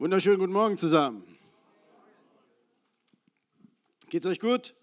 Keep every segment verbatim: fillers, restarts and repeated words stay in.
Wunderschönen guten Morgen zusammen. Geht's euch gut?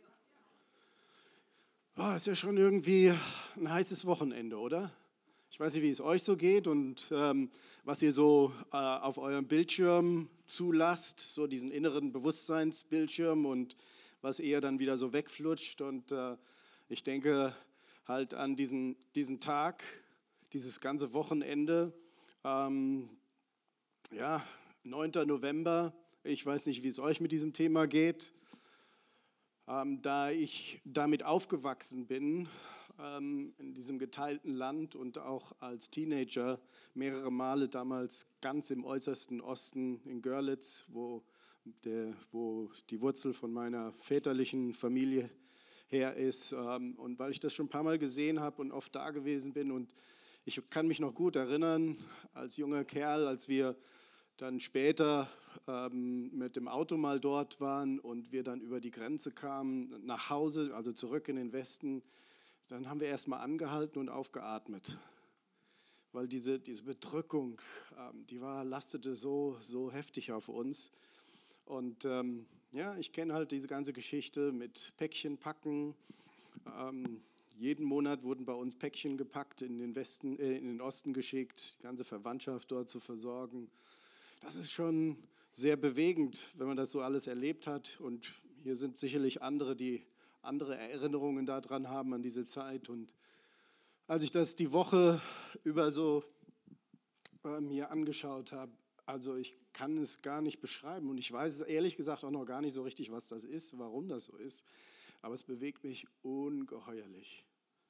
Oh, ist ja schon irgendwie ein heißes Wochenende, oder? Ich weiß nicht, wie es euch so geht und ähm, was ihr so äh, auf eurem Bildschirm zulasst, so diesen inneren Bewusstseinsbildschirm und was eher dann wieder so wegflutscht. Und äh, ich denke halt an diesen, diesen Tag, dieses ganze Wochenende. Ähm, ja, neunter November. Ich weiß nicht, wie es euch mit diesem Thema geht. Ähm, da ich damit aufgewachsen bin, ähm, in diesem geteilten Land und auch als Teenager mehrere Male damals ganz im äußersten Osten in Görlitz, wo, der, wo die Wurzel von meiner väterlichen Familie her ist. Ähm, und weil ich das schon ein paar Mal gesehen habe und oft da gewesen bin und ich kann mich noch gut erinnern, als junger Kerl, als wir dann später ähm, mit dem Auto mal dort waren und wir dann über die Grenze kamen, nach Hause, also zurück in den Westen, dann haben wir erstmal angehalten und aufgeatmet. Weil diese, diese Bedrückung, ähm, die war, lastete so, so heftig auf uns. Und ähm, ja, ich kenne halt diese ganze Geschichte mit Päckchen packen. Ähm, jeden Monat wurden bei uns Päckchen gepackt, in den Westen, äh, in den Osten geschickt, die ganze Verwandtschaft dort zu versorgen. Das ist schon sehr bewegend, wenn man das so alles erlebt hat. Und hier sind sicherlich andere, die andere Erinnerungen daran haben an diese Zeit. Und als ich das die Woche über so äh, mir angeschaut habe, also ich kann es gar nicht beschreiben. Und ich weiß es ehrlich gesagt auch noch gar nicht so richtig, was das ist, warum das so ist. Aber es bewegt mich ungeheuerlich.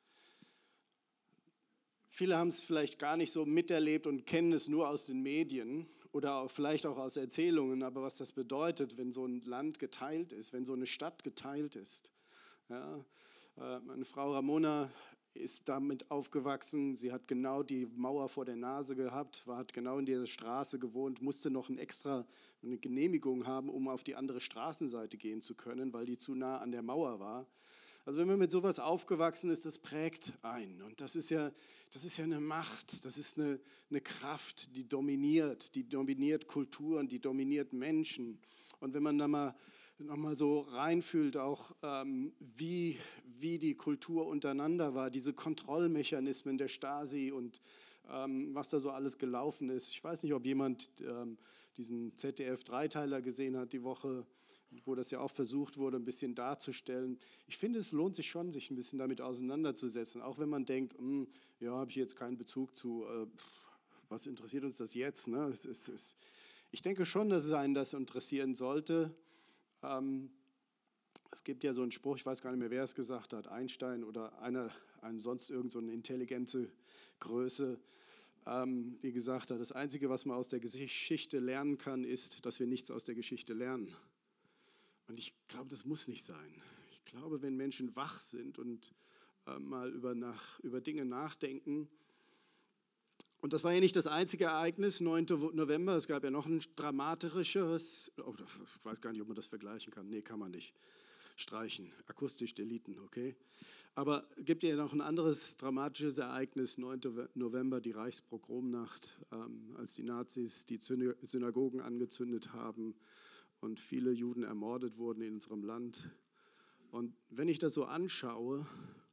Viele haben es vielleicht gar nicht so miterlebt und kennen es nur aus den Medien oder auch vielleicht auch aus Erzählungen, aber was das bedeutet, wenn so ein Land geteilt ist, wenn so eine Stadt geteilt ist. Ja, meine Frau Ramona ist damit aufgewachsen, sie hat genau die Mauer vor der Nase gehabt, hat genau in dieser Straße gewohnt, musste noch ein extra eine Genehmigung haben, um auf die andere Straßenseite gehen zu können, weil die zu nah an der Mauer war. Also wenn man mit sowas aufgewachsen ist, das prägt einen. Und das ist ja, das ist ja eine Macht, das ist eine, eine Kraft, die dominiert, die dominiert Kulturen, die dominiert Menschen. Und wenn man da mal nochmal so reinfühlt, auch ähm, wie, wie die Kultur untereinander war, diese Kontrollmechanismen der Stasi und ähm, was da so alles gelaufen ist. Ich weiß nicht, ob jemand ähm, diesen Z D F-Dreiteiler gesehen hat die Woche, wo das ja auch versucht wurde, ein bisschen darzustellen. Ich finde, es lohnt sich schon, sich ein bisschen damit auseinanderzusetzen, auch wenn man denkt, ja, habe ich jetzt keinen Bezug zu, äh, was interessiert uns das jetzt? Ne? Es, es, es, ich denke schon, dass es einen das interessieren sollte. Ähm, es gibt ja so einen Spruch, ich weiß gar nicht mehr, wer es gesagt hat, Einstein oder einer, ein, sonst irgend so eine intelligente Größe, ähm, die gesagt hat, das Einzige, was man aus der Geschichte lernen kann, ist, dass wir nichts aus der Geschichte lernen. Und ich glaube, das muss nicht sein. Ich glaube, wenn Menschen wach sind und äh, mal über, nach, über Dinge nachdenken, und das war ja nicht das einzige Ereignis, neunter November, es gab ja noch ein dramatischeres, oh, ich weiß gar nicht, ob man das vergleichen kann, nee, kann man nicht, streichen, akustisch deleten, okay. Aber es gibt ja noch ein anderes dramatisches Ereignis, neunter November, die Reichspogromnacht, ähm, als die Nazis die Synagogen angezündet haben und viele Juden ermordet wurden in unserem Land. Und wenn ich das so anschaue,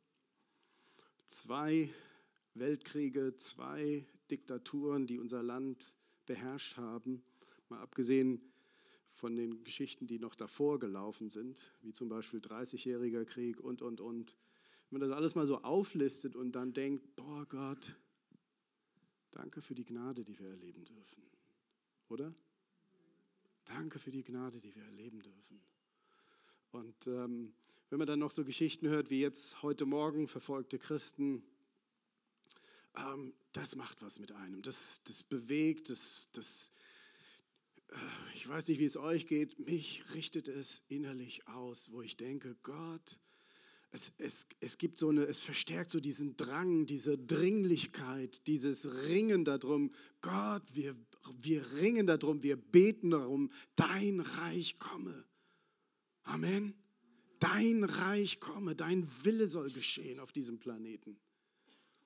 zwei Weltkriege, zwei Diktaturen, die unser Land beherrscht haben, mal abgesehen von den Geschichten, die noch davor gelaufen sind, wie zum Beispiel dreißigjähriger Krieg und, und, und. Wenn man das alles mal so auflistet und dann denkt, boah Gott, danke für die Gnade, die wir erleben dürfen, oder? Danke für die Gnade, die wir erleben dürfen. Und ähm, wenn man dann noch so Geschichten hört, wie jetzt heute Morgen verfolgte Christen, ähm, das macht was mit einem. Das, das bewegt, das, das, äh, ich weiß nicht, wie es euch geht, mich richtet es innerlich aus, wo ich denke, Gott, es, es, es gibt so eine, es verstärkt so diesen Drang, diese Dringlichkeit, dieses Ringen darum, Gott, wir Wir ringen darum, wir beten darum, dein Reich komme. Amen. Dein Reich komme, dein Wille soll geschehen auf diesem Planeten.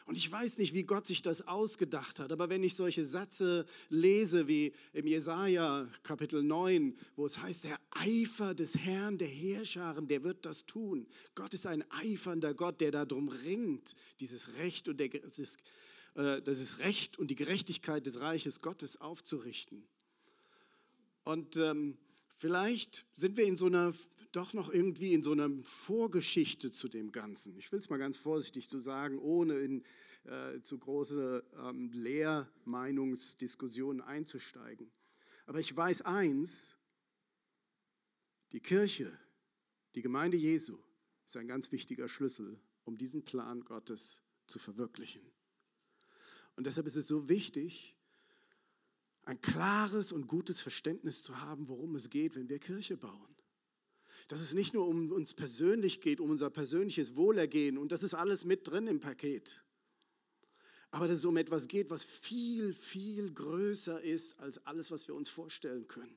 Und ich weiß nicht, wie Gott sich das ausgedacht hat, aber wenn ich solche Sätze lese wie im Jesaja Kapitel neun, wo es heißt, der Eifer des Herrn, der Heerscharen, der wird das tun. Gott ist ein eifernder Gott, der darum ringt, dieses Recht und, der, das, äh, das Recht und die Gerechtigkeit des Reiches Gottes aufzurichten. Und ähm, vielleicht sind wir in so einer, doch noch irgendwie in so einer Vorgeschichte zu dem Ganzen. Ich will es mal ganz vorsichtig so sagen, ohne in äh, zu große ähm, Lehrmeinungsdiskussionen einzusteigen. Aber ich weiß eins, die Kirche, die Gemeinde Jesu, ist ein ganz wichtiger Schlüssel, um diesen Plan Gottes zu verwirklichen. Und deshalb ist es so wichtig, ein klares und gutes Verständnis zu haben, worum es geht, wenn wir Kirche bauen. Dass es nicht nur um uns persönlich geht, um unser persönliches Wohlergehen, und das ist alles mit drin im Paket. Aber dass es um etwas geht, was viel, viel größer ist als alles, was wir uns vorstellen können.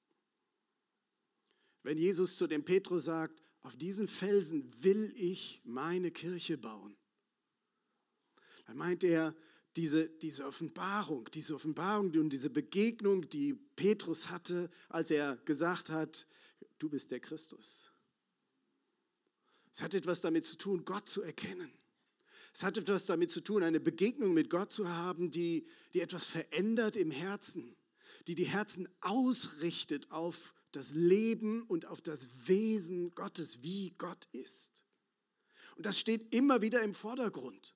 Wenn Jesus zu dem Petrus sagt, auf diesen Felsen will ich meine Kirche bauen, dann meint er, Diese, diese Offenbarung, diese Offenbarung und diese Begegnung, die Petrus hatte, als er gesagt hat, du bist der Christus. Es hat etwas damit zu tun, Gott zu erkennen. Es hat etwas damit zu tun, eine Begegnung mit Gott zu haben, die, die etwas verändert im Herzen, die die Herzen ausrichtet auf das Leben und auf das Wesen Gottes, wie Gott ist. Und das steht immer wieder im Vordergrund.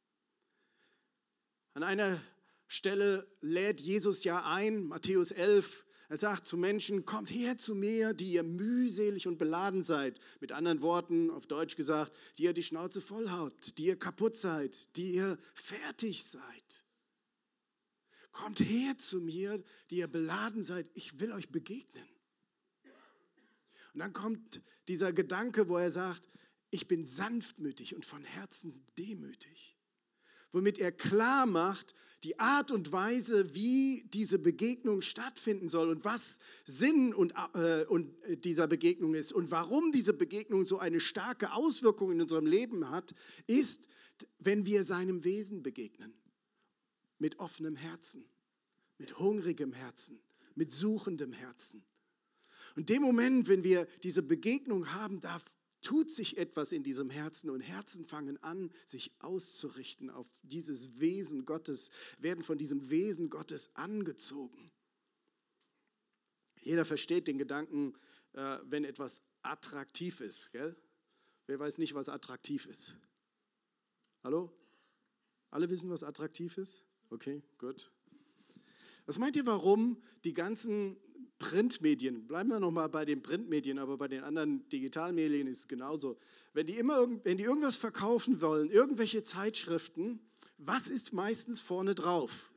An einer Stelle lädt Jesus ja ein, Matthäus elf, er sagt zu Menschen, kommt her zu mir, die ihr mühselig und beladen seid. Mit anderen Worten, auf Deutsch gesagt, die ihr die Schnauze voll habt, die ihr kaputt seid, die ihr fertig seid. Kommt her zu mir, die ihr beladen seid, ich will euch begegnen. Und dann kommt dieser Gedanke, wo er sagt, ich bin sanftmütig und von Herzen demütig. Womit er klar macht, die Art und Weise, wie diese Begegnung stattfinden soll und was Sinn und, äh, und dieser Begegnung ist und warum diese Begegnung so eine starke Auswirkung in unserem Leben hat, ist, wenn wir seinem Wesen begegnen. Mit offenem Herzen, mit hungrigem Herzen, mit suchendem Herzen. Und dem Moment, wenn wir diese Begegnung haben, darf tut sich etwas in diesem Herzen und Herzen fangen an, sich auszurichten auf dieses Wesen Gottes, werden von diesem Wesen Gottes angezogen. Jeder versteht den Gedanken, äh, wenn etwas attraktiv ist. Gell? Wer weiß nicht, was attraktiv ist? Hallo? Alle wissen, was attraktiv ist? Okay, gut. Was meint ihr, warum die ganzen Printmedien, bleiben wir nochmal bei den Printmedien, aber bei den anderen Digitalmedien ist es genauso. Wenn die, immer, wenn die irgendwas verkaufen wollen, irgendwelche Zeitschriften, was ist meistens vorne drauf?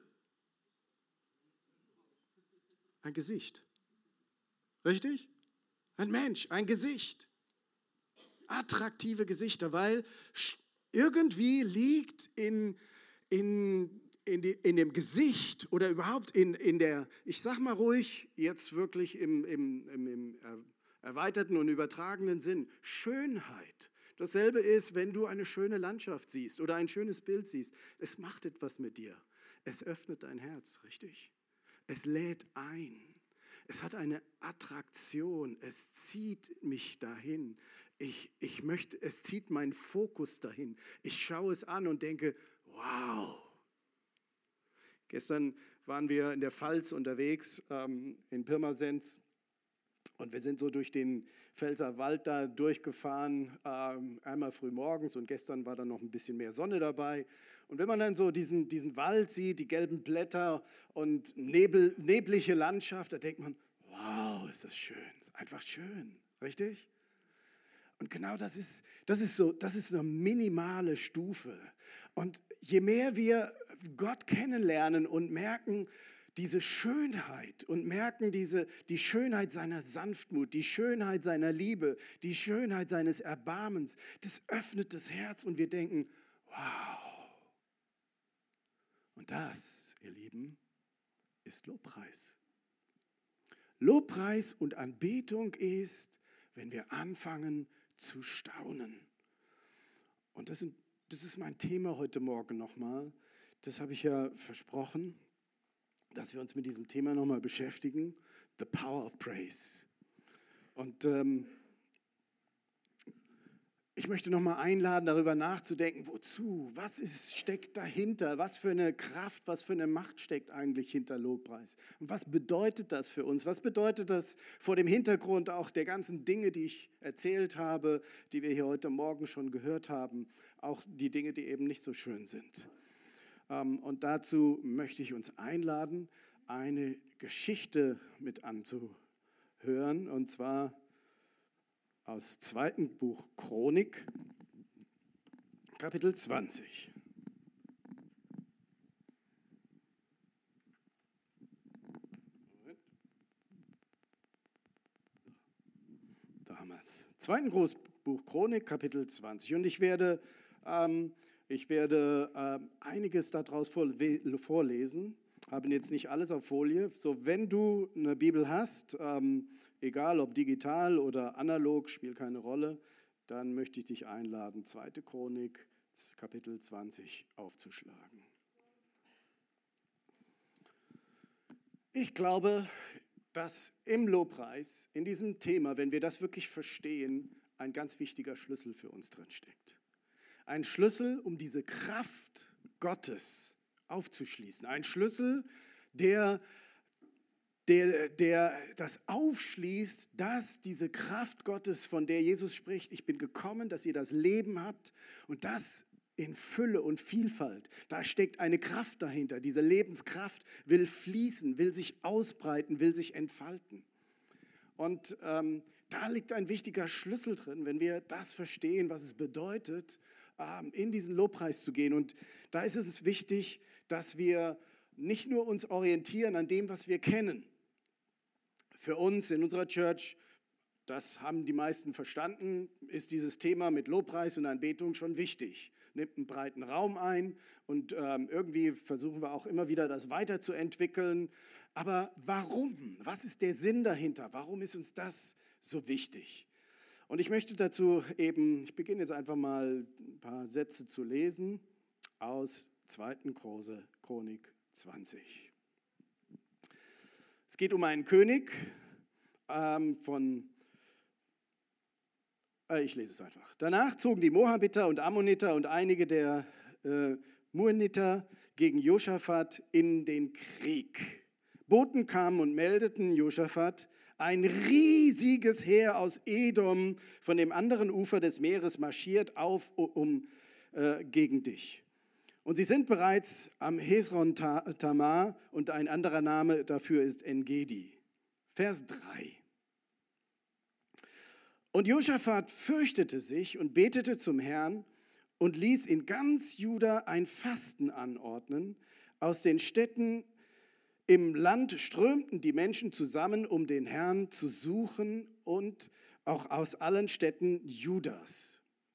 Ein Gesicht. Richtig? Ein Mensch, ein Gesicht. Attraktive Gesichter, weil irgendwie liegt in, in In, die, in dem Gesicht oder überhaupt in, in der, ich sag mal ruhig, jetzt wirklich im, im, im, im erweiterten und übertragenen Sinn, Schönheit. Dasselbe ist, wenn du eine schöne Landschaft siehst oder ein schönes Bild siehst. Es macht etwas mit dir. Es öffnet dein Herz, richtig? Es lädt ein. Es hat eine Attraktion. Es zieht mich dahin. Ich, ich möchte, es zieht meinen Fokus dahin. Ich schaue es an und denke, wow. Gestern waren wir in der Pfalz unterwegs, ähm, in Pirmasens, und wir sind so durch den Pfälzerwald da durchgefahren, ähm, einmal früh morgens, und gestern war dann noch ein bisschen mehr Sonne dabei. Und wenn man dann so diesen, diesen Wald sieht, die gelben Blätter und Nebel, neblige Landschaft, da denkt man, wow, ist das schön, einfach schön, richtig? Und genau das ist, das ist so, das ist eine minimale Stufe. Und je mehr wir Gott kennenlernen und merken diese Schönheit und merken diese, die Schönheit seiner Sanftmut, die Schönheit seiner Liebe, die Schönheit seines Erbarmens, das öffnet das Herz und wir denken, wow. Und das, ihr Lieben, ist Lobpreis. Lobpreis und Anbetung ist, wenn wir anfangen zu staunen. Und das sind das ist mein Thema heute Morgen nochmal. Das habe ich ja versprochen, dass wir uns mit diesem Thema nochmal beschäftigen. The Power of Praise. Und ähm, ich möchte nochmal einladen, darüber nachzudenken, wozu, was ist, steckt dahinter, was für eine Kraft, was für eine Macht steckt eigentlich hinter Lobpreis. Und was bedeutet das für uns? Was bedeutet das vor dem Hintergrund auch der ganzen Dinge, die ich erzählt habe, die wir hier heute Morgen schon gehört haben, auch die Dinge, die eben nicht so schön sind. Und dazu möchte ich uns einladen, eine Geschichte mit anzuhören, und zwar aus zweiten Buch Chronik, Kapitel zwanzig. Damals. Zweiten Buch Chronik, Kapitel zwanzig. Und ich werde, ähm, ich werde ähm, einiges daraus vorlesen. Haben jetzt nicht alles auf Folie. So, wenn du eine Bibel hast, ähm, egal ob digital oder analog, spielt keine Rolle, dann möchte ich dich einladen, zweite Chronik, Kapitel zwanzig aufzuschlagen. Ich glaube, dass im Lobpreis, in diesem Thema, wenn wir das wirklich verstehen, ein ganz wichtiger Schlüssel für uns drin steckt. Ein Schlüssel, um diese Kraft Gottes aufzuschließen. Ein Schlüssel, der, der, der das aufschließt, dass diese Kraft Gottes, von der Jesus spricht, ich bin gekommen, dass ihr das Leben habt und das in Fülle und Vielfalt. Da steckt eine Kraft dahinter. Diese Lebenskraft will fließen, will sich ausbreiten, will sich entfalten. Und ähm, da liegt ein wichtiger Schlüssel drin, wenn wir das verstehen, was es bedeutet, ähm, in diesen Lobpreis zu gehen. Und da ist es wichtig, dass wir nicht nur uns orientieren an dem, was wir kennen. Für uns in unserer Church, das haben die meisten verstanden, ist dieses Thema mit Lobpreis und Anbetung schon wichtig. Nimmt einen breiten Raum ein und ähm, irgendwie versuchen wir auch immer wieder, das weiterzuentwickeln. Aber warum? Was ist der Sinn dahinter? Warum ist uns das so wichtig? Und ich möchte dazu eben, ich beginne jetzt einfach mal ein paar Sätze zu lesen aus zweiten Chronik zwanzig. Es geht um einen König ähm, von, äh, ich lese es einfach. Danach zogen die Moabiter und Ammoniter und einige der äh, Muaniter gegen Josaphat in den Krieg. Boten kamen und meldeten Josaphat, ein riesiges Heer aus Edom von dem anderen Ufer des Meeres marschiert auf um, äh, gegen dich. Und sie sind bereits am Hesron Tamar und ein anderer Name dafür ist En-Gedi. Vers drei. Und Josaphat fürchtete sich und betete zum Herrn und ließ in ganz Juda ein Fasten anordnen. Aus den Städten im Land strömten die Menschen zusammen, um den Herrn zu suchen, und auch aus allen Städten Judas.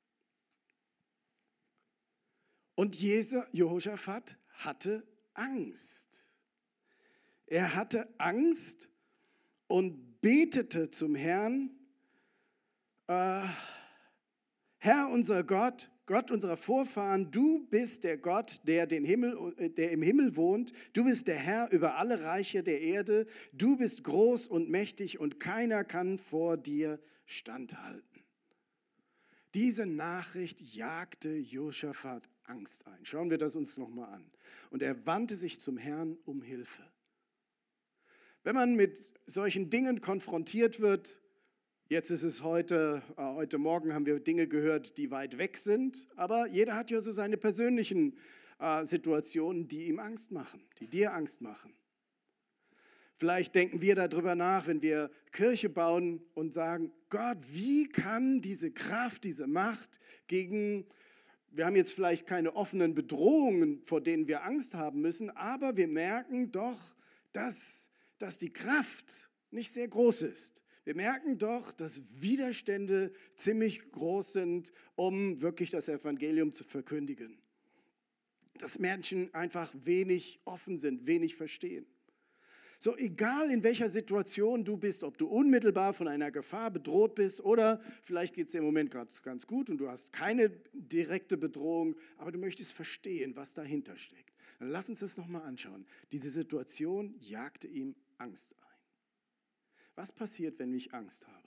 Und Jehosaphat hatte Angst. Er hatte Angst und betete zum Herrn, äh, Herr unser Gott, Gott unserer Vorfahren, du bist der Gott, der, den Himmel, der im Himmel wohnt. Du bist der Herr über alle Reiche der Erde. Du bist groß und mächtig und keiner kann vor dir standhalten. Diese Nachricht jagte Josaphat Angst ein. Schauen wir das uns nochmal an. Und er wandte sich zum Herrn um Hilfe. Wenn man mit solchen Dingen konfrontiert wird, jetzt ist es heute, äh, heute Morgen haben wir Dinge gehört, die weit weg sind, aber jeder hat ja so seine persönlichen äh, Situationen, die ihm Angst machen, die dir Angst machen. Vielleicht denken wir darüber nach, wenn wir Kirche bauen und sagen, Gott, wie kann diese Kraft, diese Macht gegen, wir haben jetzt vielleicht keine offenen Bedrohungen, vor denen wir Angst haben müssen, aber wir merken doch, dass, dass die Kraft nicht sehr groß ist. Wir merken doch, dass Widerstände ziemlich groß sind, um wirklich das Evangelium zu verkündigen. Dass Menschen einfach wenig offen sind, wenig verstehen. So egal in welcher Situation du bist, ob du unmittelbar von einer Gefahr bedroht bist oder vielleicht geht es dir im Moment gerade ganz gut und du hast keine direkte Bedrohung, aber du möchtest verstehen, was dahinter steckt. Dann lass uns das nochmal anschauen. Diese Situation jagte ihm Angst ein. Was passiert, wenn ich Angst habe?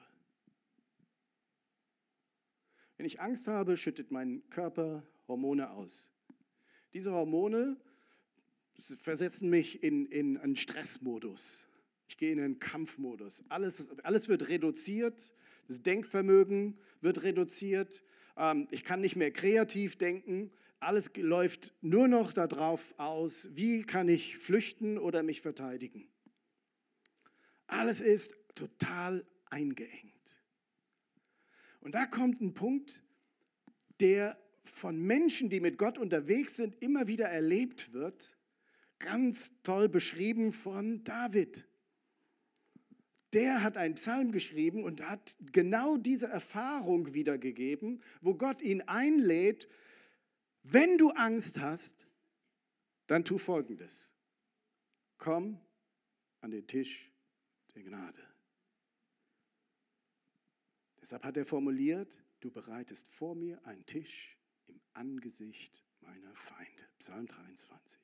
Wenn ich Angst habe, schüttet mein Körper Hormone aus. Diese Hormone versetzen mich in, in einen Stressmodus. Ich gehe in einen Kampfmodus. Alles, alles wird reduziert, das Denkvermögen wird reduziert. Ähm, ich kann nicht mehr kreativ denken. Alles läuft nur noch darauf aus, wie kann ich flüchten oder mich verteidigen. Alles ist total eingeengt. Und da kommt ein Punkt, der von Menschen, die mit Gott unterwegs sind, immer wieder erlebt wird, ganz toll beschrieben von David. Der hat einen Psalm geschrieben und hat genau diese Erfahrung wiedergegeben, wo Gott ihn einlädt, wenn du Angst hast, dann tu Folgendes. Komm an den Tisch der Gnade. Deshalb hat er formuliert, du bereitest vor mir einen Tisch im Angesicht meiner Feinde. Psalm dreiundzwanzig.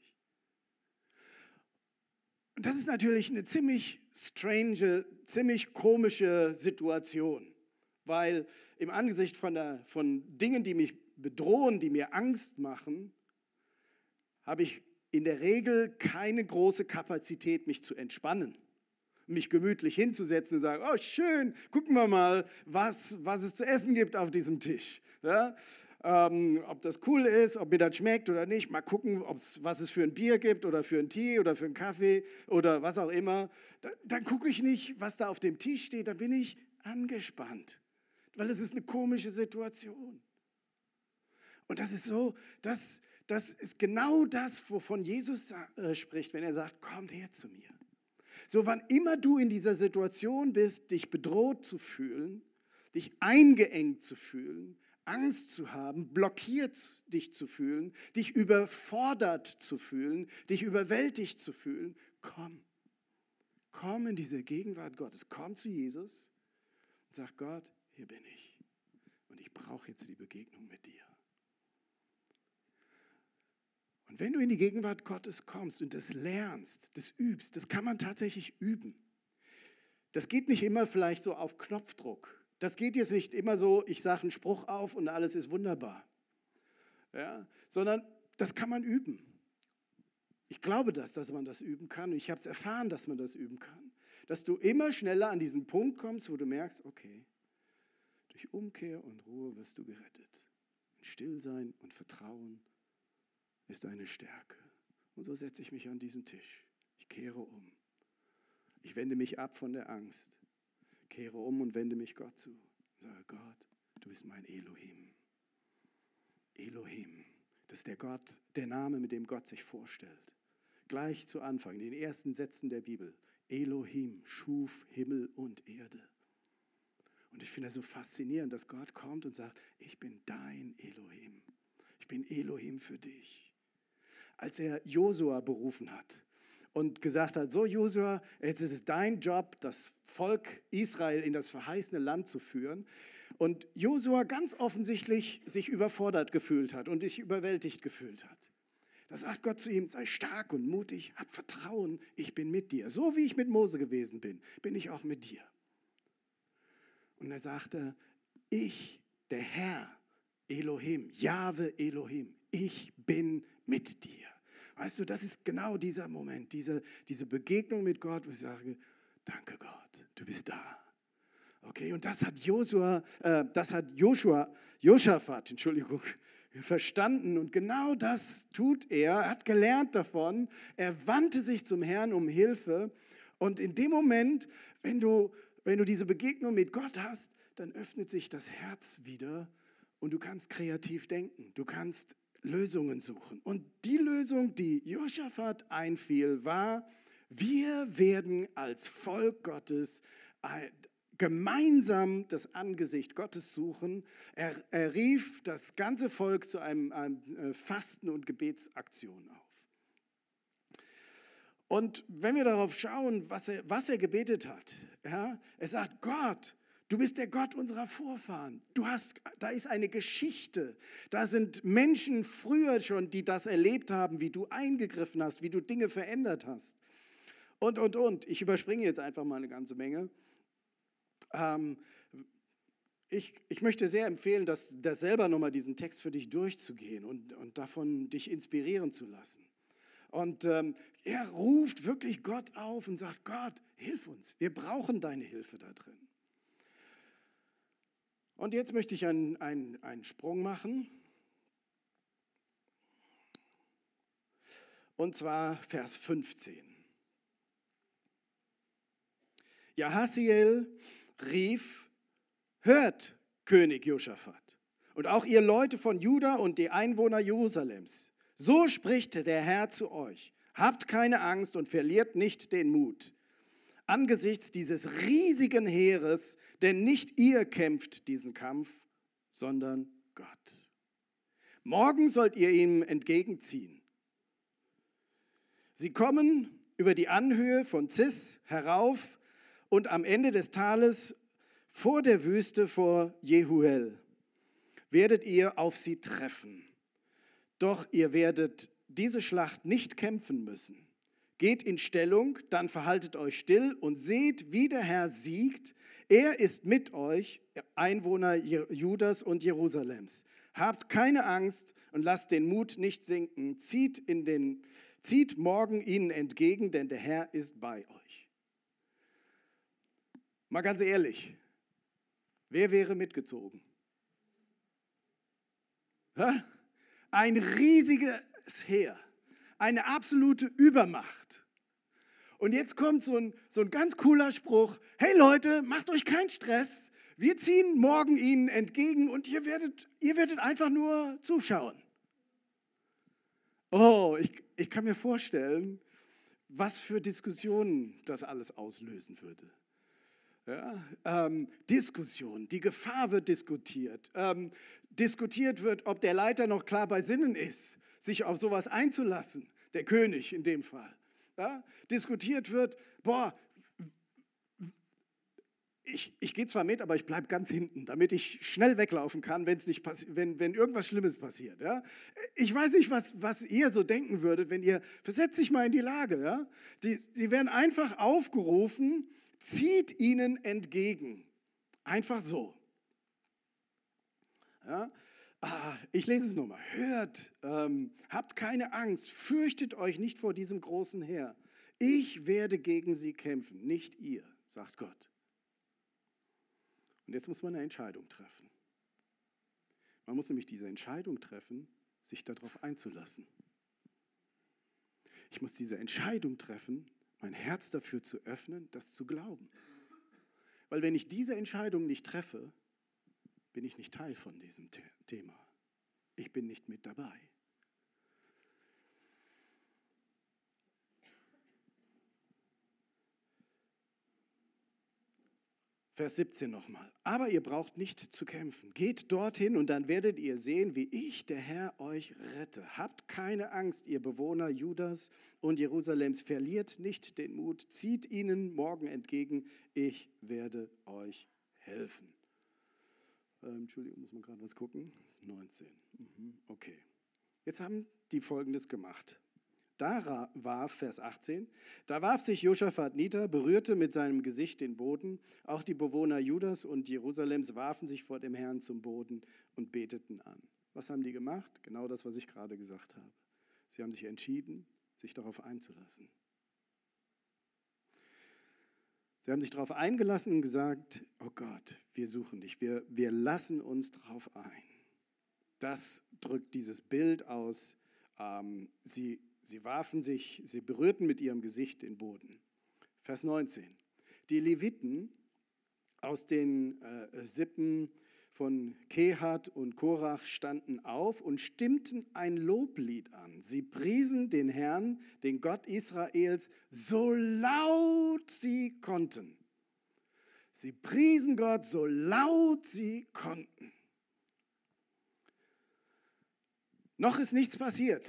Und das ist natürlich eine ziemlich strange, ziemlich komische Situation, weil im Angesicht von, der, von Dingen, die mich bedrohen, die mir Angst machen, habe ich in der Regel keine große Kapazität, mich zu entspannen. Mich gemütlich hinzusetzen und sagen, oh schön, gucken wir mal, was, was es zu essen gibt auf diesem Tisch. Ja? Ähm, ob das cool ist, ob mir das schmeckt oder nicht, mal gucken, ob's, was es für ein Bier gibt oder für einen Tee oder für einen Kaffee oder was auch immer. Da, dann gucke ich nicht, was da auf dem Tisch steht, da bin ich angespannt, weil es ist eine komische Situation. Und das ist so, das, das ist genau das, wovon Jesus äh, spricht, wenn er sagt, kommt her zu mir. So, wann immer du in dieser Situation bist, dich bedroht zu fühlen, dich eingeengt zu fühlen, Angst zu haben, blockiert dich zu fühlen, dich überfordert zu fühlen, dich überwältigt zu fühlen, komm. Komm in diese Gegenwart Gottes. Komm zu Jesus und sag, Gott, hier bin ich. Und ich brauche jetzt die Begegnung mit dir. Und wenn du in die Gegenwart Gottes kommst und das lernst, das übst, das kann man tatsächlich üben. Das geht nicht immer vielleicht so auf Knopfdruck. Das geht jetzt nicht immer so, ich sage einen Spruch auf und alles ist wunderbar. Ja, sondern das kann man üben. Ich glaube das, dass man das üben kann. Und ich habe es erfahren, dass man das üben kann. Dass du immer schneller an diesen Punkt kommst, wo du merkst, okay, durch Umkehr und Ruhe wirst du gerettet. Stillsein und Vertrauen ist eine Stärke. Und so setze ich mich an diesen Tisch. Ich kehre um. Ich wende mich ab von der Angst. Kehre um und wende mich Gott zu. Ich sage, Gott, du bist mein Elohim. Elohim, das ist der Gott, der Name, mit dem Gott sich vorstellt. Gleich zu Anfang, in den ersten Sätzen der Bibel. Elohim schuf Himmel und Erde. Und ich finde es so faszinierend, dass Gott kommt und sagt, ich bin dein Elohim. Ich bin Elohim für dich. Als er Josua berufen hat und gesagt hat, so Josua, jetzt ist es dein Job, das Volk Israel in das verheißene Land zu führen. Und Josua ganz offensichtlich sich überfordert gefühlt hat und sich überwältigt gefühlt hat. Da sagt Gott zu ihm, sei stark und mutig, hab Vertrauen, ich bin mit dir. So wie ich mit Mose gewesen bin, bin ich auch mit dir. Und er sagte, ich, der Herr, Elohim, Jahwe Elohim, ich bin mit dir. Weißt du, das ist genau dieser Moment, diese, diese Begegnung mit Gott, wo ich sage, danke Gott, du bist da. Okay, und das hat Josua, äh, das hat Joshua, Josaphat, Entschuldigung, verstanden und genau das tut er. Er hat gelernt davon, er wandte sich zum Herrn um Hilfe und in dem Moment, wenn du, wenn du diese Begegnung mit Gott hast, dann öffnet sich das Herz wieder und du kannst kreativ denken, du kannst Lösungen suchen. Und die Lösung, die Josaphat einfiel, war, wir werden als Volk Gottes gemeinsam das Angesicht Gottes suchen. Er, er rief das ganze Volk zu einem, einem Fasten- und Gebetsaktion auf. Und wenn wir darauf schauen, was er, was er gebetet hat, ja, er sagt, Gott, du bist der Gott unserer Vorfahren. Du hast, da ist eine Geschichte. Da sind Menschen früher schon, die das erlebt haben, wie du eingegriffen hast, wie du Dinge verändert hast. Und, und, und. Ich überspringe jetzt einfach mal eine ganze Menge. Ähm, ich, ich möchte sehr empfehlen, das, das selber nochmal diesen Text für dich durchzugehen und, und davon dich inspirieren zu lassen. Und ähm, er ruft wirklich Gott auf und sagt, Gott, hilf uns. Wir brauchen deine Hilfe da drin. Und jetzt möchte ich einen, einen, einen Sprung machen. Und zwar Vers fünfzehn. Jahaziel rief, hört, König Josaphat, und auch ihr Leute von Juda und die Einwohner Jerusalems. So spricht der Herr zu euch. Habt keine Angst und verliert nicht den Mut angesichts dieses riesigen Heeres, denn nicht ihr kämpft diesen Kampf, sondern Gott. Morgen sollt ihr ihm entgegenziehen. Sie kommen über die Anhöhe von Zis herauf und am Ende des Tales vor der Wüste vor Jehuel werdet ihr auf sie treffen. Doch ihr werdet diese Schlacht nicht kämpfen müssen. Geht in Stellung, dann verhaltet euch still und seht, wie der Herr siegt. Er ist mit euch, Einwohner Judas und Jerusalems. Habt keine Angst und lasst den Mut nicht sinken. Zieht, in den, zieht morgen ihnen entgegen, denn der Herr ist bei euch. Mal ganz ehrlich, wer wäre mitgezogen? Ha? Ein riesiges Heer. Eine absolute Übermacht. Und jetzt kommt so ein, so ein ganz cooler Spruch. Hey Leute, macht euch keinen Stress. Wir ziehen morgen ihnen entgegen und ihr werdet, ihr werdet einfach nur zuschauen. Oh, ich, ich kann mir vorstellen, was für Diskussionen das alles auslösen würde. Ja, ähm, Diskussion, die Gefahr wird diskutiert. Ähm, diskutiert wird, ob der Leiter noch klar bei Sinnen ist, sich auf sowas einzulassen, der König in dem Fall. Ja, diskutiert wird, boah, ich, ich gehe zwar mit, aber ich bleibe ganz hinten, damit ich schnell weglaufen kann, wenn's nicht passi- wenn, wenn irgendwas Schlimmes passiert. Ja? Ich weiß nicht, was, was ihr so denken würdet, wenn ihr, versetzt sich mal in die Lage, ja? die, die werden einfach aufgerufen, zieht ihnen entgegen. Einfach so. Ja? Ah, ich lese es nochmal. Hört, ähm, habt keine Angst, fürchtet euch nicht vor diesem großen Heer. Ich werde gegen sie kämpfen, nicht ihr, sagt Gott. Und jetzt muss man eine Entscheidung treffen. Man muss nämlich diese Entscheidung treffen, sich darauf einzulassen. Ich muss diese Entscheidung treffen, mein Herz dafür zu öffnen, das zu glauben. Weil wenn ich diese Entscheidung nicht treffe, bin ich nicht Teil von diesem Thema. Ich bin nicht mit dabei. Vers siebzehn nochmal. Aber ihr braucht nicht zu kämpfen. Geht dorthin und dann werdet ihr sehen, wie ich, der Herr, euch rette. Habt keine Angst, ihr Bewohner Judas und Jerusalems. Verliert nicht den Mut. Zieht ihnen morgen entgegen. Ich werde euch helfen. Ähm, Entschuldigung, muss man gerade was gucken? neunzehn. Mhm, okay. Jetzt haben die Folgendes gemacht. Da warf, Vers achtzehn, da warf sich Josaphat nieder, berührte mit seinem Gesicht den Boden. Auch die Bewohner Judas und Jerusalems warfen sich vor dem Herrn zum Boden und beteten an. Was haben die gemacht? Genau das, was ich gerade gesagt habe. Sie haben sich entschieden, sich darauf einzulassen. Sie haben sich darauf eingelassen und gesagt, oh Gott, wir suchen dich, wir, wir lassen uns darauf ein. Das drückt dieses Bild aus. Ähm, sie Sie warfen sich, sie berührten mit ihrem Gesicht den Boden. Vers neunzehn. Die Leviten aus den äh, Sippen von Kehat und Korach standen auf und stimmten ein Loblied an. Sie priesen den Herrn, den Gott Israels, so laut sie konnten. Sie priesen Gott, so laut sie konnten. Noch ist nichts passiert.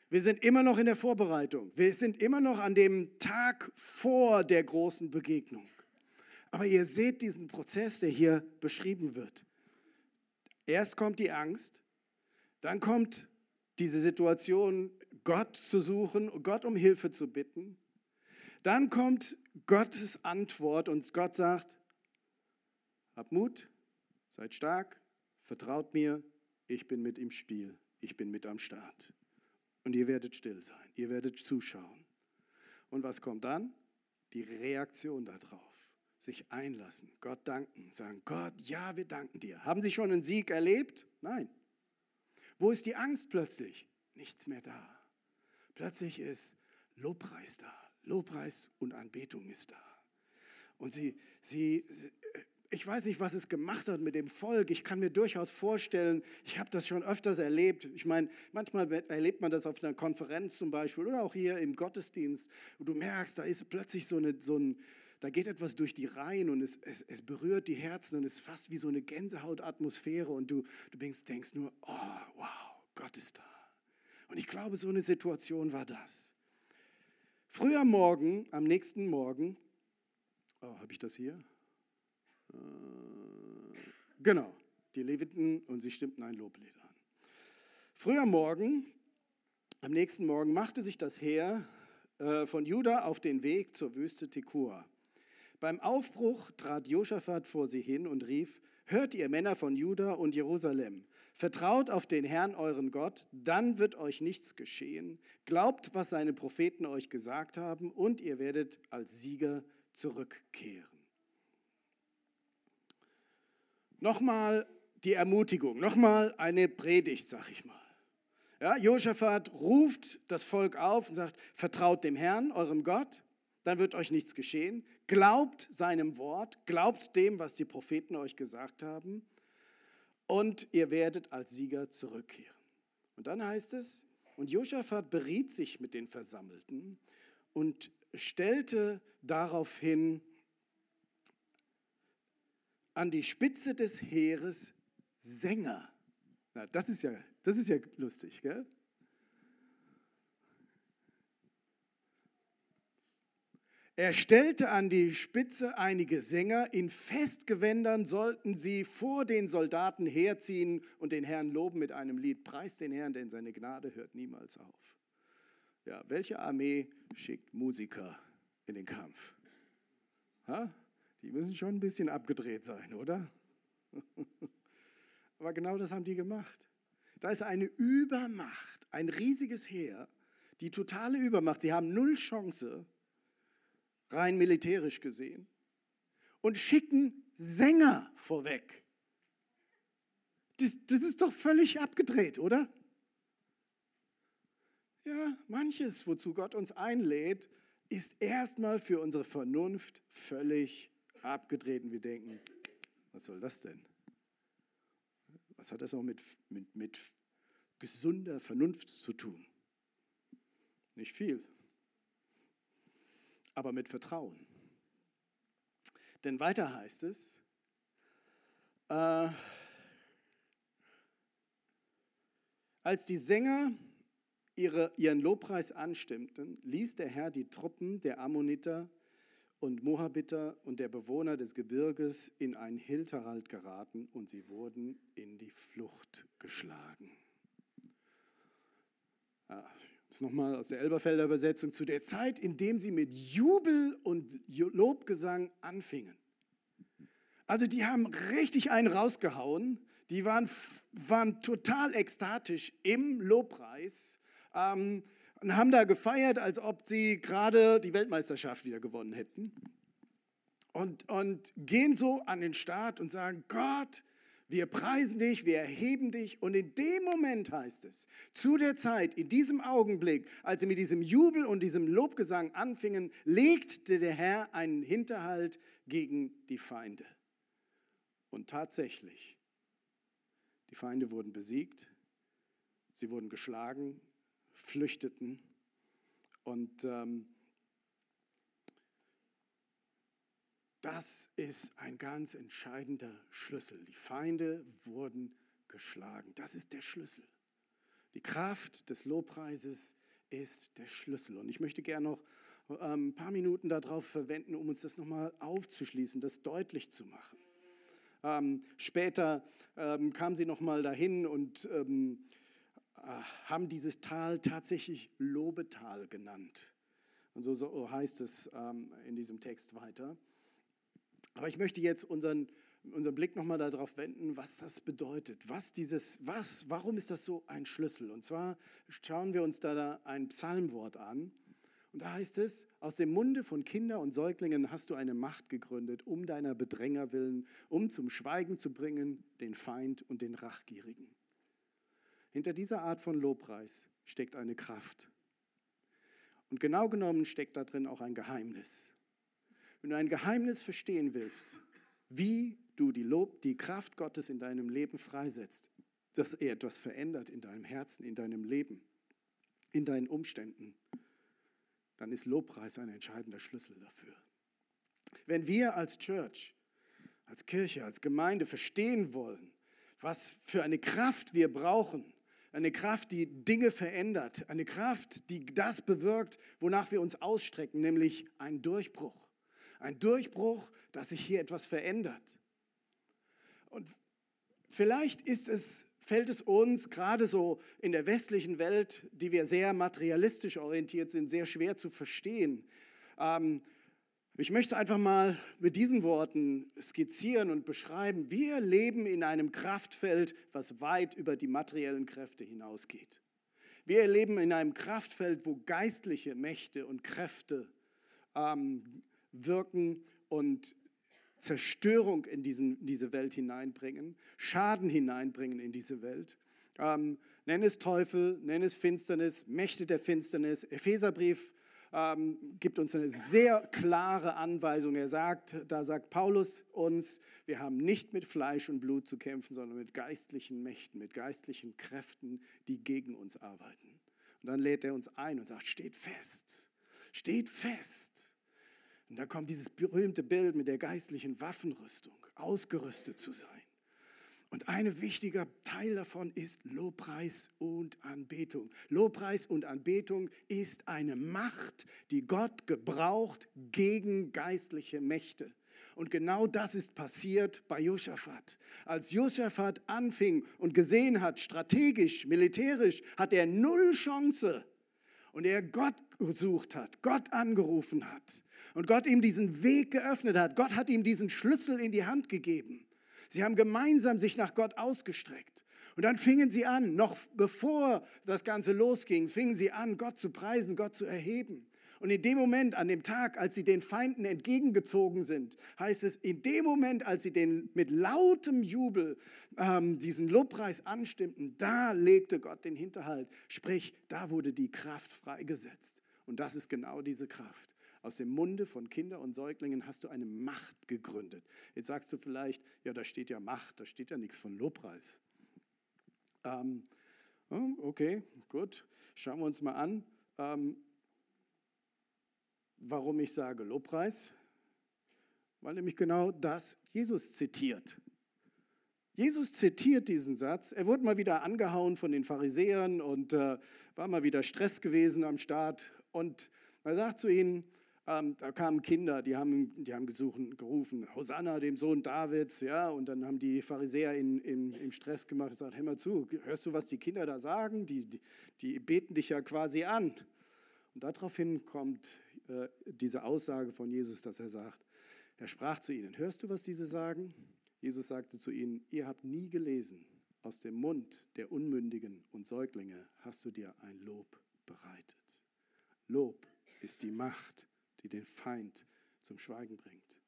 Wir sind immer noch in der Vorbereitung. Wir sind immer noch an dem Tag vor der großen Begegnung. Aber ihr seht diesen Prozess, der hier beschrieben wird. Erst kommt die Angst, dann kommt diese Situation, Gott zu suchen, Gott um Hilfe zu bitten. Dann kommt Gottes Antwort und Gott sagt, habt Mut, seid stark, vertraut mir, ich bin mit im Spiel, ich bin mit am Start. Und ihr werdet still sein, ihr werdet zuschauen. Und was kommt dann? Die Reaktion darauf. Sich einlassen, Gott danken, sagen, Gott, ja, wir danken dir. Haben Sie schon einen Sieg erlebt? Nein. Wo ist die Angst plötzlich? Nichts mehr da. Plötzlich ist Lobpreis da. Lobpreis und Anbetung ist da. Und sie, sie, sie ich weiß nicht, was es gemacht hat mit dem Volk. Ich kann mir durchaus vorstellen, ich habe das schon öfters erlebt. Ich meine, manchmal erlebt man das auf einer Konferenz zum Beispiel oder auch hier im Gottesdienst. Und du merkst, da ist plötzlich so, eine, so ein, da geht etwas durch die Reihen und es, es, es berührt die Herzen und es ist fast wie so eine Gänsehautatmosphäre. Und du, du denkst, denkst nur, oh, wow, Gott ist da. Und ich glaube, so eine Situation war das. Früh am Morgen, am nächsten Morgen, oh, habe ich das hier? Genau, die Leviten und sie stimmten ein Loblied an. Früh am Morgen, am nächsten Morgen, machte sich das Heer äh, von Juda auf den Weg zur Wüste Tekoa. Beim Aufbruch trat Josaphat vor sie hin und rief, hört ihr Männer von Juda und Jerusalem, vertraut auf den Herrn euren Gott, dann wird euch nichts geschehen. Glaubt, was seine Propheten euch gesagt haben und ihr werdet als Sieger zurückkehren. Nochmal die Ermutigung, nochmal eine Predigt, sag ich mal. Ja, Josaphat ruft das Volk auf und sagt, vertraut dem Herrn, eurem Gott, dann wird euch nichts geschehen. Glaubt seinem Wort, glaubt dem, was die Propheten euch gesagt haben und ihr werdet als Sieger zurückkehren. Und dann heißt es, und Josaphat beriet sich mit den Versammelten und stellte daraufhin an die Spitze des Heeres Sänger. Na, das ist ja, das ist ja lustig, gell? Er stellte an die Spitze einige Sänger, in Festgewändern sollten sie vor den Soldaten herziehen und den Herrn loben mit einem Lied. Preist den Herrn, denn seine Gnade hört niemals auf. Ja, welche Armee schickt Musiker in den Kampf? Ha? Die müssen schon ein bisschen abgedreht sein, oder? Aber genau das haben die gemacht. Da ist eine Übermacht, ein riesiges Heer, die totale Übermacht. Sie haben null Chance, rein militärisch gesehen, und schicken Sänger vorweg. Das, das ist doch völlig abgedreht, oder? Ja, manches, wozu Gott uns einlädt, ist erstmal für unsere Vernunft völlig abgedreht. Und wir denken, was soll das denn? Was hat das noch mit, mit, mit gesunder Vernunft zu tun? Nicht viel, aber mit Vertrauen. Denn weiter heißt es, äh, als die Sänger ihre, ihren Lobpreis anstimmten, ließ der Herr die Truppen der Ammoniter und Moabiter und der Bewohner des Gebirges in ein Hinterhalt geraten und sie wurden in die Flucht geschlagen. Ja, das ist nochmal aus der Elberfelder Übersetzung. Zu der Zeit, in dem sie mit Jubel und Lobgesang anfingen. Also die haben richtig einen rausgehauen. Die waren, waren total ekstatisch im Lobpreis. Ähm, und haben da gefeiert, als ob sie gerade die Weltmeisterschaft wieder gewonnen hätten. Und, und gehen so an den Start und sagen, Gott, wir preisen dich, wir erheben dich. Und in dem Moment heißt es, zu der Zeit, in diesem Augenblick, als sie mit diesem Jubel und diesem Lobgesang anfingen, legte der Herr einen Hinterhalt gegen die Feinde. Und tatsächlich, die Feinde wurden besiegt, sie wurden geschlagen, flüchteten und ähm, das ist ein ganz entscheidender Schlüssel. Die Feinde wurden geschlagen. Das ist der Schlüssel. Die Kraft des Lobpreises ist der Schlüssel. Und ich möchte gerne noch ähm, ein paar Minuten darauf verwenden, um uns das nochmal aufzuschließen, das deutlich zu machen. Ähm, später ähm, kamen sie nochmal dahin und ähm, äh, haben dieses Tal tatsächlich Lobetal genannt. Und so, so heißt es ähm, in diesem Text weiter. Aber ich möchte jetzt unseren, unseren Blick nochmal darauf wenden, was das bedeutet. Was dieses, was, warum ist das so ein Schlüssel? Und zwar schauen wir uns da ein Psalmwort an. Und da heißt es, aus dem Munde von Kindern und Säuglingen hast du eine Macht gegründet, um deiner Bedränger willen, um zum Schweigen zu bringen, den Feind und den Rachgierigen. Hinter dieser Art von Lobpreis steckt eine Kraft. Und genau genommen steckt da drin auch ein Geheimnis. Wenn du ein Geheimnis verstehen willst, wie du die, Lob, die Kraft Gottes in deinem Leben freisetzt, dass er etwas verändert in deinem Herzen, in deinem Leben, in deinen Umständen, dann ist Lobpreis ein entscheidender Schlüssel dafür. Wenn wir als Church, als Kirche, als Gemeinde verstehen wollen, was für eine Kraft wir brauchen, eine Kraft, die Dinge verändert, eine Kraft, die das bewirkt, wonach wir uns ausstrecken, nämlich ein Durchbruch. Ein Durchbruch, dass sich hier etwas verändert. Und vielleicht ist es, fällt es uns gerade so in der westlichen Welt, die wir sehr materialistisch orientiert sind, sehr schwer zu verstehen. Ähm, ich möchte einfach mal mit diesen Worten skizzieren und beschreiben, wir leben in einem Kraftfeld, was weit über die materiellen Kräfte hinausgeht. Wir leben in einem Kraftfeld, wo geistliche Mächte und Kräfte ähm, wirken und Zerstörung in diesen, diese Welt hineinbringen, Schaden hineinbringen in diese Welt. Ähm, nenn es Teufel, nenn es Finsternis, Mächte der Finsternis. Epheserbrief ähm, gibt uns eine sehr klare Anweisung. Er sagt, da sagt Paulus uns, wir haben nicht mit Fleisch und Blut zu kämpfen, sondern mit geistlichen Mächten, mit geistlichen Kräften, die gegen uns arbeiten. Und dann lädt er uns ein und sagt, steht fest, steht fest. Und da kommt dieses berühmte Bild mit der geistlichen Waffenrüstung, ausgerüstet zu sein. Und ein wichtiger Teil davon ist Lobpreis und Anbetung. Lobpreis und Anbetung ist eine Macht, die Gott gebraucht gegen geistliche Mächte. Und genau das ist passiert bei Josaphat. Als Josaphat anfing und gesehen hat, strategisch, militärisch, hat er null Chance. Und er Gott gesucht hat, Gott angerufen hat und Gott ihm diesen Weg geöffnet hat. Gott hat ihm diesen Schlüssel in die Hand gegeben. Sie haben gemeinsam sich nach Gott ausgestreckt. Und dann fingen sie an, noch bevor das Ganze losging, fingen sie an, Gott zu preisen, Gott zu erheben. Und in dem Moment, an dem Tag, als sie den Feinden entgegengezogen sind, heißt es, in dem Moment, als sie den mit lautem Jubel ähm, diesen Lobpreis anstimmten, da legte Gott den Hinterhalt. Sprich, da wurde die Kraft freigesetzt. Und das ist genau diese Kraft. Aus dem Munde von Kindern und Säuglingen hast du eine Macht gegründet. Jetzt sagst du vielleicht, ja, da steht ja Macht, da steht ja nichts von Lobpreis. Ähm, okay, gut, schauen wir uns mal an. Ähm, Warum ich sage Lobpreis? Weil nämlich genau das Jesus zitiert. Jesus zitiert diesen Satz. Er wurde mal wieder angehauen von den Pharisäern und äh, war mal wieder Stress gewesen am Start. Und er sagt zu ihnen, ähm, da kamen Kinder, die haben, die haben gesucht, gerufen, Hosanna, dem Sohn Davids. Ja, und dann haben die Pharisäer ihn in, im Stress gemacht und gesagt, hör mal zu, hörst du, was die Kinder da sagen? Die, die, die beten dich ja quasi an. Und daraufhin kommt äh, diese Aussage von Jesus, dass er sagt, er sprach zu ihnen, hörst du, was diese sagen? Jesus sagte zu ihnen, ihr habt nie gelesen, aus dem Mund der Unmündigen und Säuglinge hast du dir ein Lob bereitet. Lob ist die Macht, die den Feind zum Schweigen bringt.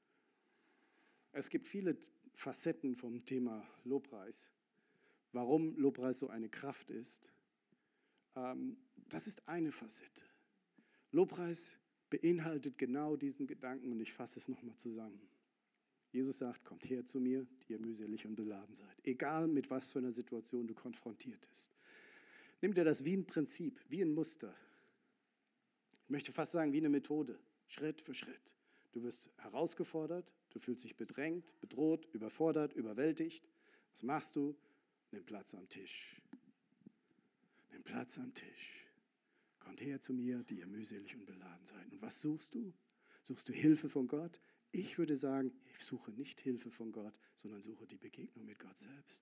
Es gibt viele Facetten vom Thema Lobpreis. Warum Lobpreis so eine Kraft ist, ähm, das ist eine Facette. Lobpreis beinhaltet genau diesen Gedanken und ich fasse es nochmal zusammen. Jesus sagt, kommt her zu mir, die ihr mühselig und beladen seid. Egal mit was für einer Situation du konfrontiert bist. Nimm dir das wie ein Prinzip, wie ein Muster. Ich möchte fast sagen, wie eine Methode, Schritt für Schritt. Du wirst herausgefordert, du fühlst dich bedrängt, bedroht, überfordert, überwältigt. Was machst du? Nimm Platz am Tisch. Platz am Tisch. Kommt her zu mir, die ihr mühselig und beladen seid. Und was suchst du? Suchst du Hilfe von Gott? Ich würde sagen, ich suche nicht Hilfe von Gott, sondern suche die Begegnung mit Gott selbst.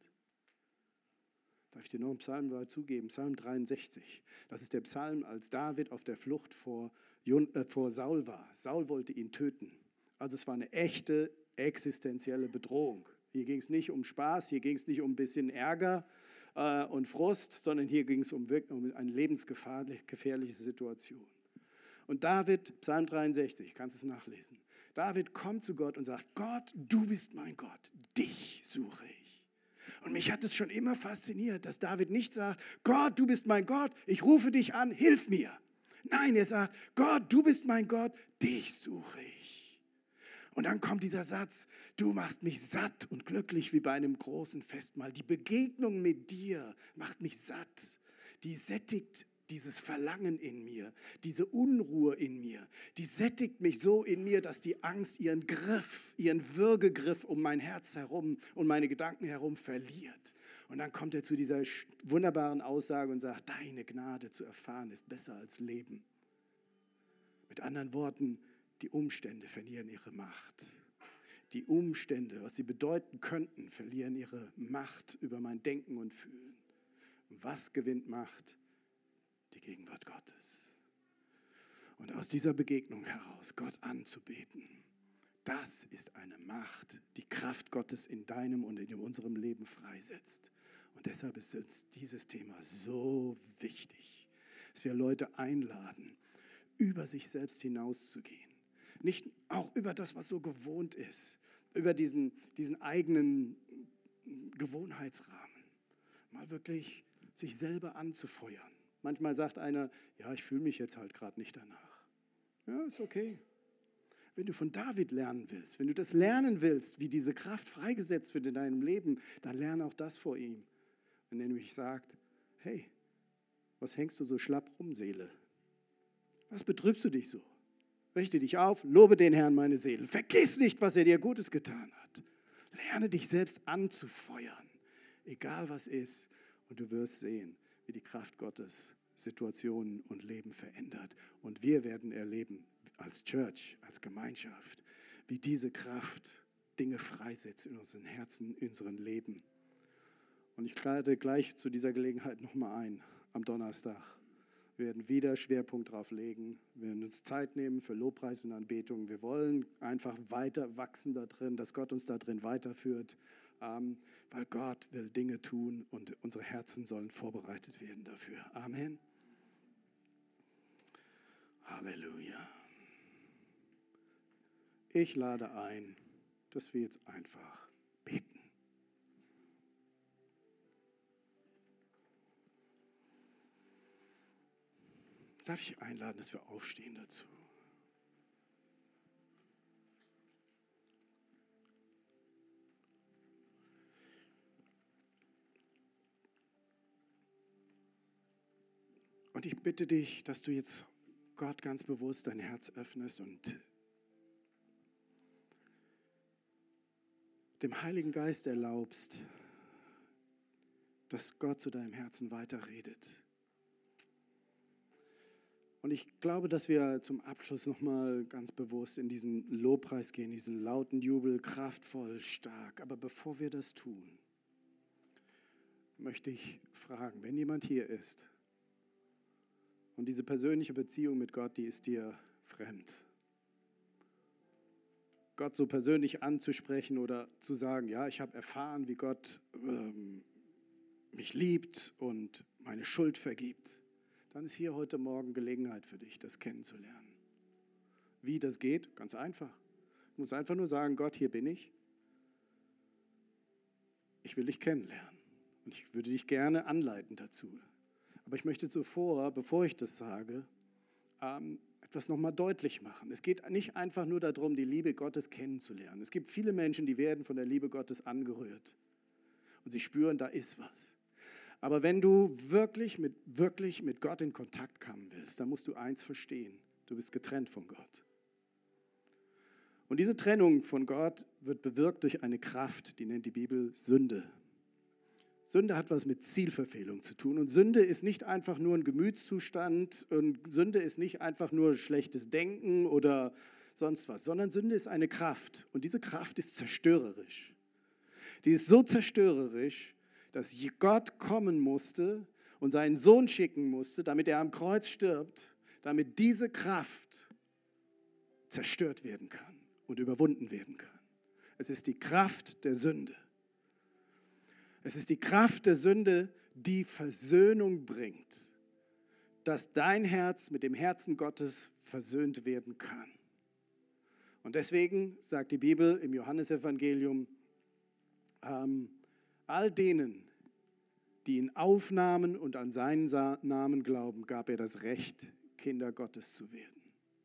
Darf ich dir noch einen Psalm dazugeben? Psalm dreiundsechzig. Das ist der Psalm, als David auf der Flucht vor, äh, vor Saul war. Saul wollte ihn töten. Also es war eine echte existenzielle Bedrohung. Hier ging es nicht um Spaß, hier ging es nicht um ein bisschen Ärger äh, und Frust, sondern hier ging es um, um eine lebensgefährliche Situation. Und David, Psalm dreiundsechzig, kannst du es nachlesen. David kommt zu Gott und sagt, Gott, du bist mein Gott, dich suche ich. Und mich hat es schon immer fasziniert, dass David nicht sagt, Gott, du bist mein Gott, ich rufe dich an, hilf mir. Nein, er sagt, Gott, du bist mein Gott, dich suche ich. Und dann kommt dieser Satz, du machst mich satt und glücklich wie bei einem großen Festmahl. Die Begegnung mit dir macht mich satt, die sättigt dieses Verlangen in mir, diese Unruhe in mir, die sättigt mich so in mir, dass die Angst ihren Griff, ihren Würgegriff um mein Herz herum und meine Gedanken herum verliert. Und dann kommt er zu dieser wunderbaren Aussage und sagt, deine Gnade zu erfahren ist besser als Leben. Mit anderen Worten, die Umstände verlieren ihre Macht. Die Umstände, was sie bedeuten könnten, verlieren ihre Macht über mein Denken und Fühlen. Was gewinnt Macht? Die Gegenwart Gottes. Und aus dieser Begegnung heraus Gott anzubeten, das ist eine Macht, die Kraft Gottes in deinem und in unserem Leben freisetzt. Und deshalb ist uns dieses Thema so wichtig, dass wir Leute einladen, über sich selbst hinauszugehen. Nicht auch über das, was so gewohnt ist, über diesen, diesen eigenen Gewohnheitsrahmen. Mal wirklich sich selber anzufeuern. Manchmal sagt einer, ja, ich fühle mich jetzt halt gerade nicht danach. Ja, ist okay. Wenn du von David lernen willst, wenn du das lernen willst, wie diese Kraft freigesetzt wird in deinem Leben, dann lerne auch das vor ihm. Wenn er nämlich sagt, hey, was hängst du so schlapp rum, Seele? Was betrübst du dich so? Richte dich auf, lobe den Herrn, meine Seele. Vergiss nicht, was er dir Gutes getan hat. Lerne dich selbst anzufeuern, egal was ist, und du wirst sehen, wie die Kraft Gottes Situationen und Leben verändert. Und wir werden erleben, als Church, als Gemeinschaft, wie diese Kraft Dinge freisetzt in unseren Herzen, in unserem Leben. Und ich lade gleich zu dieser Gelegenheit nochmal ein, am Donnerstag. Wir werden wieder Schwerpunkt drauf legen. Wir werden uns Zeit nehmen für Lobpreis und Anbetung. Wir wollen einfach weiter wachsen da drin, dass Gott uns da drin weiterführt. Ähm, weil Gott will Dinge tun und unsere Herzen sollen vorbereitet werden dafür. Amen. Halleluja. Ich lade ein, dass wir jetzt einfach beten. Darf ich einladen, dass wir aufstehen dazu? Und ich bitte dich, dass du jetzt Gott ganz bewusst dein Herz öffnest und dem Heiligen Geist erlaubst, dass Gott zu deinem Herzen weiterredet. Und ich glaube, dass wir zum Abschluss nochmal ganz bewusst in diesen Lobpreis gehen, diesen lauten Jubel, kraftvoll, stark. Aber bevor wir das tun, möchte ich fragen, wenn jemand hier ist, und diese persönliche Beziehung mit Gott, die ist dir fremd. Gott so persönlich anzusprechen oder zu sagen, ja, ich habe erfahren, wie Gott ähm, mich liebt und meine Schuld vergibt, dann ist hier heute Morgen Gelegenheit für dich, das kennenzulernen. Wie das geht? Ganz einfach. Du musst einfach nur sagen, Gott, hier bin ich. Ich will dich kennenlernen und ich würde dich gerne anleiten dazu. Aber ich möchte zuvor, bevor ich das sage, ähm, etwas nochmal deutlich machen. Es geht nicht einfach nur darum, die Liebe Gottes kennenzulernen. Es gibt viele Menschen, die werden von der Liebe Gottes angerührt und sie spüren, da ist was. Aber wenn du wirklich mit, wirklich mit Gott in Kontakt kommen willst, dann musst du eins verstehen, du bist getrennt von Gott. Und diese Trennung von Gott wird bewirkt durch eine Kraft, die nennt die Bibel Sünde. Sünde hat was mit Zielverfehlung zu tun. Und Sünde ist nicht einfach nur ein Gemütszustand und Sünde ist nicht einfach nur schlechtes Denken oder sonst was, sondern Sünde ist eine Kraft. Und diese Kraft ist zerstörerisch. Die ist so zerstörerisch, dass Gott kommen musste und seinen Sohn schicken musste, damit er am Kreuz stirbt, damit diese Kraft zerstört werden kann und überwunden werden kann. Es ist die Kraft der Sünde. Es ist die Kraft der Sünde, die Versöhnung bringt, dass dein Herz mit dem Herzen Gottes versöhnt werden kann. Und deswegen sagt die Bibel im Johannesevangelium, ähm, all denen, die ihn aufnahmen und an seinen Namen glauben, gab er das Recht, Kinder Gottes zu werden.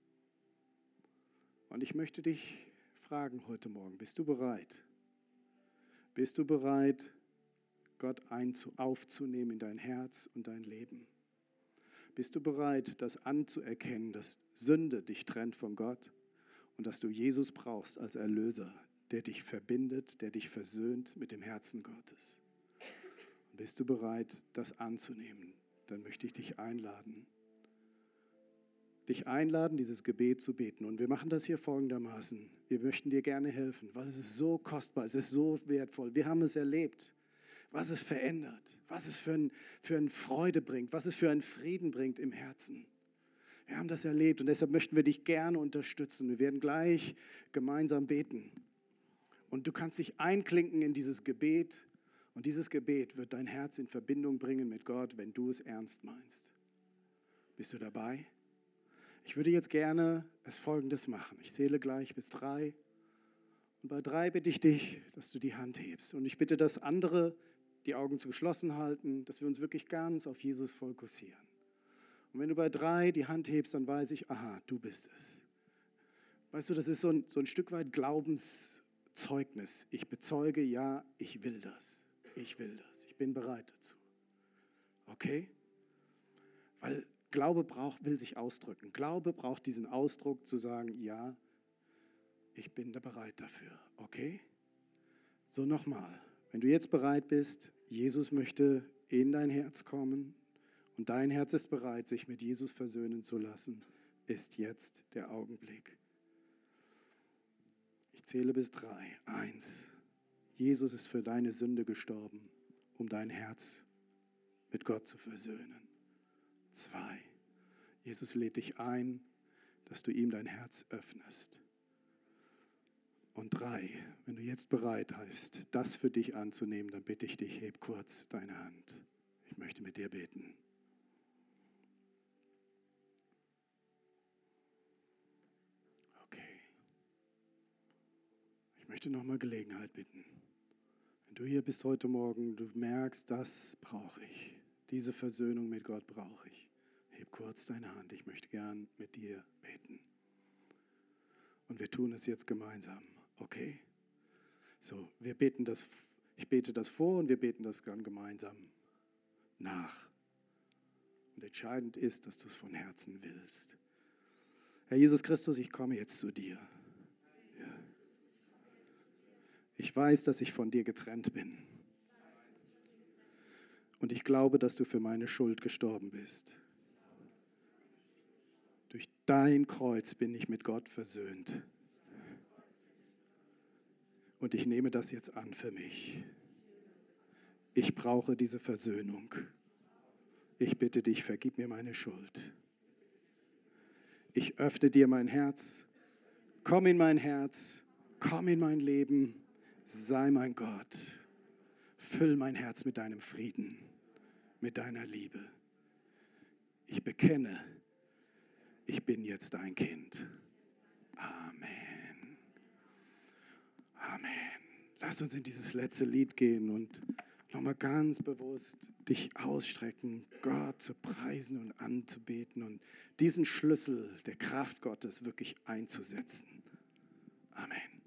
Und ich möchte dich fragen heute Morgen, bist du bereit? Bist du bereit, Gott einzu- aufzunehmen in dein Herz und dein Leben? Bist du bereit, das anzuerkennen, dass Sünde dich trennt von Gott und dass du Jesus brauchst als Erlöser, der dich verbindet, der dich versöhnt mit dem Herzen Gottes? Bist du bereit, das anzunehmen? Dann möchte ich dich einladen. Dich einladen, dieses Gebet zu beten. Und wir machen das hier folgendermaßen. Wir möchten dir gerne helfen, weil es ist so kostbar, es ist so wertvoll. Wir haben es erlebt, was es verändert, was es für, ein, für eine Freude bringt, was es für einen Frieden bringt im Herzen. Wir haben das erlebt und deshalb möchten wir dich gerne unterstützen. Wir werden gleich gemeinsam beten. Und du kannst dich einklinken in dieses Gebet. Und dieses Gebet wird dein Herz in Verbindung bringen mit Gott, wenn du es ernst meinst. Bist du dabei? Ich würde jetzt gerne es Folgendes machen. Ich zähle gleich bis drei. Und bei drei bitte ich dich, dass du die Hand hebst. Und ich bitte, dass andere die Augen zu geschlossen halten, dass wir uns wirklich ganz auf Jesus fokussieren. Und wenn du bei drei die Hand hebst, dann weiß ich, aha, du bist es. Weißt du, das ist so ein, so ein Stück weit Glaubenszeugnis. Ich bezeuge, ja, ich will das. Ich will das. Ich bin bereit dazu. Okay? Weil Glaube braucht, will sich ausdrücken. Glaube braucht diesen Ausdruck zu sagen, ja, ich bin da bereit dafür. Okay? So nochmal. Wenn du jetzt bereit bist, Jesus möchte in dein Herz kommen und dein Herz ist bereit, sich mit Jesus versöhnen zu lassen, ist jetzt der Augenblick. Ich zähle bis drei. Eins. Jesus ist für deine Sünde gestorben, um dein Herz mit Gott zu versöhnen. Zwei. Jesus lädt dich ein, dass du ihm dein Herz öffnest. Und drei. Wenn du jetzt bereit bist, das für dich anzunehmen, dann bitte ich dich, heb kurz deine Hand. Ich möchte mit dir beten. Okay. Ich möchte nochmal Gelegenheit bitten. Wenn du hier bist heute Morgen, du merkst, das brauche ich. Diese Versöhnung mit Gott brauche ich. Heb kurz deine Hand, ich möchte gern mit dir beten. Und wir tun es jetzt gemeinsam, okay? So, wir beten das, ich bete das vor und wir beten das dann gemeinsam nach. Und entscheidend ist, dass du es von Herzen willst. Herr Jesus Christus, ich komme jetzt zu dir. Ja. Ich weiß, dass ich von dir getrennt bin. Und ich glaube, dass du für meine Schuld gestorben bist. Durch dein Kreuz bin ich mit Gott versöhnt. Und ich nehme das jetzt an für mich. Ich brauche diese Versöhnung. Ich bitte dich, vergib mir meine Schuld. Ich öffne dir mein Herz. Komm in mein Herz. Komm in mein Leben. Sei mein Gott. Füll mein Herz mit deinem Frieden, mit deiner Liebe. Ich bekenne, ich bin jetzt dein Kind. Amen. Amen. Lass uns in dieses letzte Lied gehen und nochmal ganz bewusst dich ausstrecken, Gott zu preisen und anzubeten und diesen Schlüssel der Kraft Gottes wirklich einzusetzen. Amen.